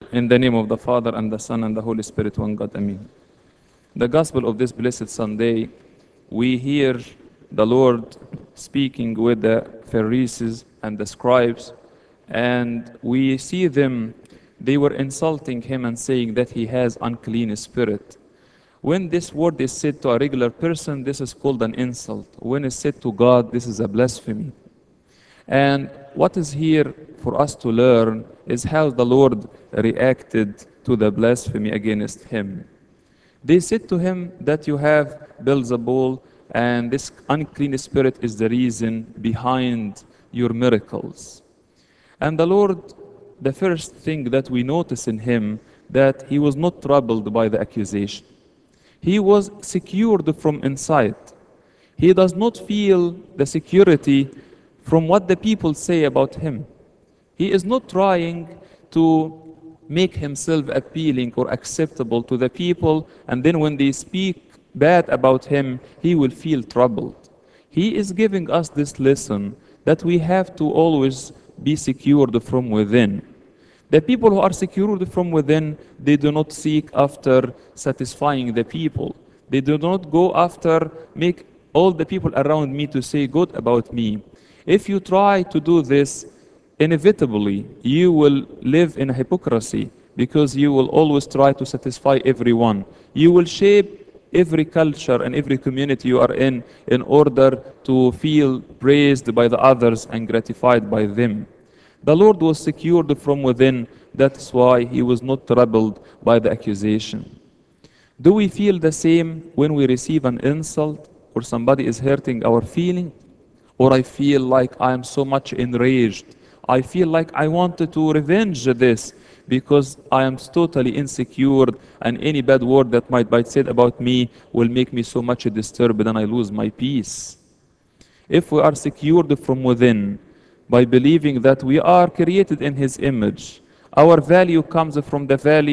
In the name of the Father, and the Son, and the Holy Spirit, one God, Amen. The Gospel of this blessed Sunday, we hear the Lord speaking with the Pharisees and the scribes, and we see them, they were insulting him and saying that he has unclean spirit. When this word is said to a regular person, this is called an insult. When it's said to God, this is a blasphemy. And what is here for us to learn is how the Lord reacted to the blasphemy against him. They said to him that you have Beelzebul, and this unclean spirit is the reason behind your miracles. And the Lord, the first thing that we notice in him, that he was not troubled by the accusation. He was secured from inside. He does not feel the security from what the people say about him. He is not trying to make himself appealing or acceptable to the people, and then when they speak bad about him, he will feel troubled. He is giving us this lesson that we have to always be secured from within. The people who are secured from within, they do not seek after satisfying the people. They do not go after make all the people around me to say good about me. If you try to do this, inevitably you will live in hypocrisy, because you will always try to satisfy everyone. You will shape every culture and every community you are in order to feel praised by the others and gratified by them. The Lord was secured from within. That's why he was not troubled by the accusation. Do we feel the same when we receive an insult or somebody is hurting our feeling? Or I feel like I am so much enraged. I feel like I wanted to revenge this because I am totally insecure, and any bad word that might be said about me will make me so much disturbed and I lose my peace. If we are secured from within, by believing that we are created in his image, our value comes from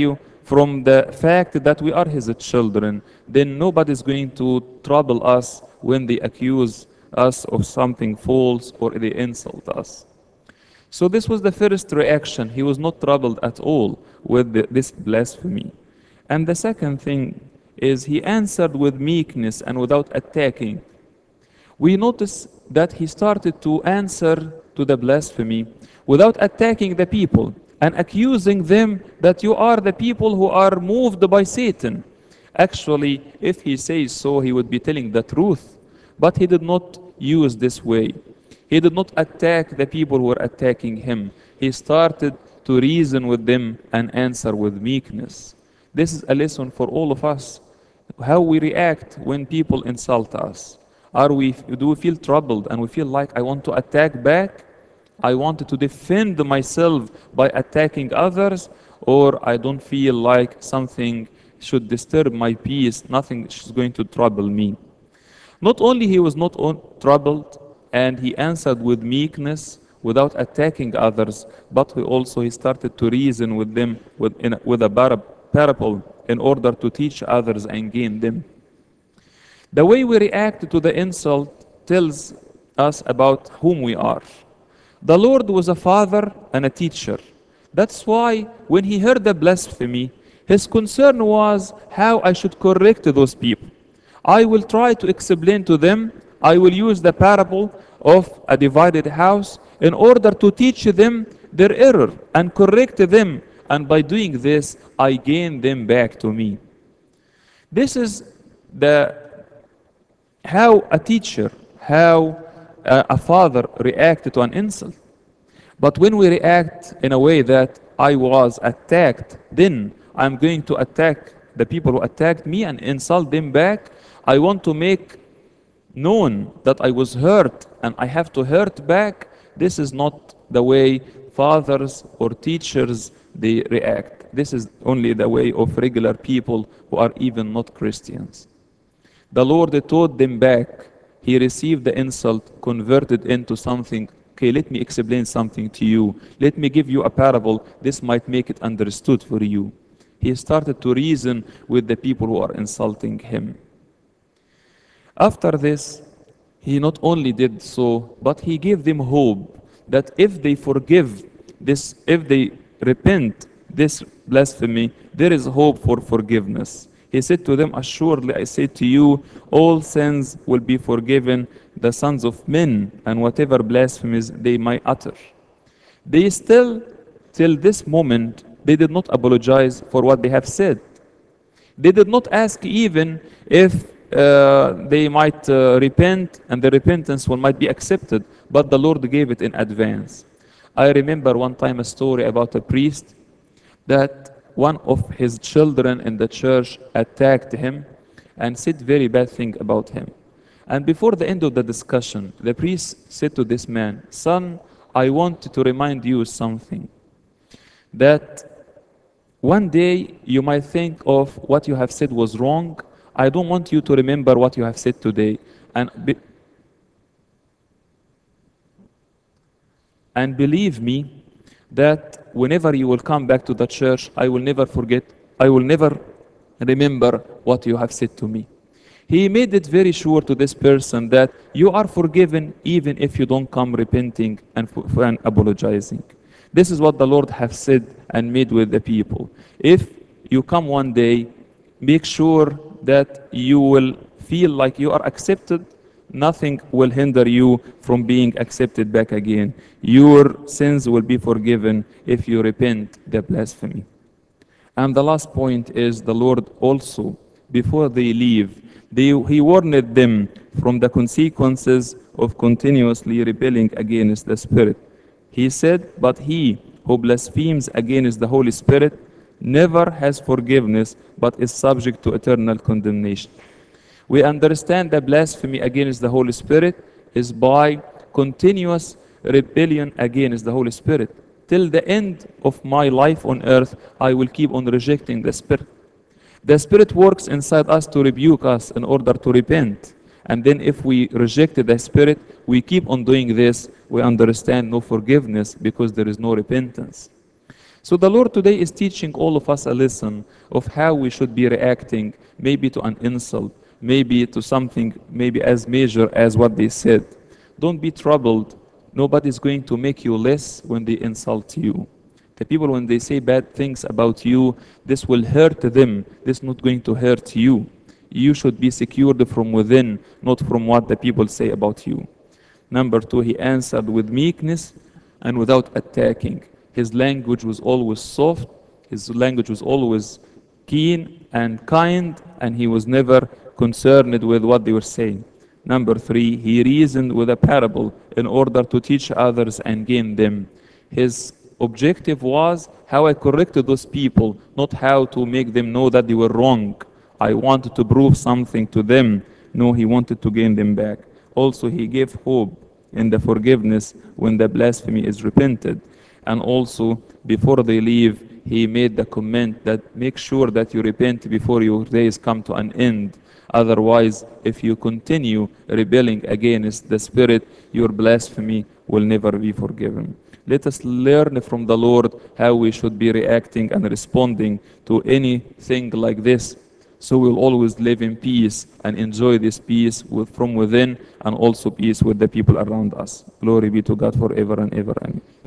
the fact that we are his children, then nobody is going to trouble us when they accuse us of something false or they insult us. So this was the first reaction. He was not troubled at all with this blasphemy. And the second thing is he answered with meekness and without attacking. We notice that he started to answer to the blasphemy without attacking the people and accusing them that you are the people who are moved by Satan. Actually, if he says so, he would be telling the truth. But he did not use this way. He did not attack the people who were attacking him. He started to reason with them and answer with meekness. This is a lesson for all of us. How we react when people insult us. Do we feel troubled and we feel like I want to attack back? I wanted to defend myself by attacking others, or I don't feel like something should disturb my peace, nothing is going to trouble me. Not only he was not troubled, and he answered with meekness without attacking others, but he started to reason with them with a parable in order to teach others and gain them. The way we react to the insult tells us about whom we are. The Lord was a father and a teacher. That's why when he heard the blasphemy, his concern was how I should correct those people. I will try to explain to them. I will use the parable of a divided house in order to teach them their error and correct them. And by doing this, I gain them back to me. This is how a teacher, how a father reacted to an insult. But when we react in a way that I was attacked, then I'm going to attack the people who attacked me and insult them back. I want to make known that I was hurt and I have to hurt back. This is not the way fathers or teachers they react. This is only the way of regular people who are even not Christians. The Lord taught them back. He received the insult, converted into something. Okay, let me explain something to you. Let me give you a parable. This might make it understood for you. He started to reason with the people who are insulting him. After this, he not only did so, but he gave them hope that if they forgive this, if they repent, this blasphemy, there is hope for forgiveness. He said to them, assuredly I say to you, all sins will be forgiven the sons of men, and whatever blasphemies they might utter. They still, till this moment, they did not apologize for what they have said. They did not ask even if they might repent and the repentance will might be accepted, but the Lord gave it in advance. I remember one time a story about a priest that one of his children in the church attacked him and said very bad thing about him. And before the end of the discussion, the priest said to this man, son, I want to remind you something, that one day you might think of what you have said was wrong. I don't want you to remember what you have said today. And, and believe me that whenever you will come back to the church, I will never forget, I will never remember what you have said to me. He made it very sure to this person that you are forgiven even if you don't come repenting and apologizing. This is what the Lord has said and made with the people. If you come one day, make sure that you will feel like you are accepted. Nothing will hinder you from being accepted back again. Your sins will be forgiven if you repent the blasphemy. And the last point is the Lord also, before they leave, he warned them from the consequences of continuously rebelling against the Spirit. He said, but he who blasphemes against the Holy Spirit never has forgiveness, but is subject to eternal condemnation. We understand that blasphemy against the Holy Spirit is by continuous rebellion against the Holy Spirit. Till the end of my life on earth, I will keep on rejecting the Spirit. The Spirit works inside us to rebuke us in order to repent. And then if we reject the Spirit, we keep on doing this, we understand no forgiveness because there is no repentance. So the Lord today is teaching all of us a lesson of how we should be reacting, maybe to an insult, maybe to something maybe as major as what they said. Don't be troubled. Nobody's going to make you less when they insult you. The people, when they say bad things about you, this will hurt them. This is not going to hurt you. You should be secured from within, not from what the people say about you. Number two, he answered with meekness and without attacking. His language was always soft. His language was always keen and kind, and he was never concerned with what they were saying. Number three, he reasoned with a parable in order to teach others and gain them. His objective was how I corrected those people, not how to make them know that they were wrong. I wanted to prove something to them. No, he wanted to gain them back. Also, he gave hope in the forgiveness when the blasphemy is repented. And also, before they leave, he made the comment that make sure that you repent before your days come to an end. Otherwise, if you continue rebelling against the Spirit, your blasphemy will never be forgiven. Let us learn from the Lord how we should be reacting and responding to anything like this, so we'll always live in peace and enjoy this peace from within and also peace with the people around us. Glory be to God forever and ever. Amen.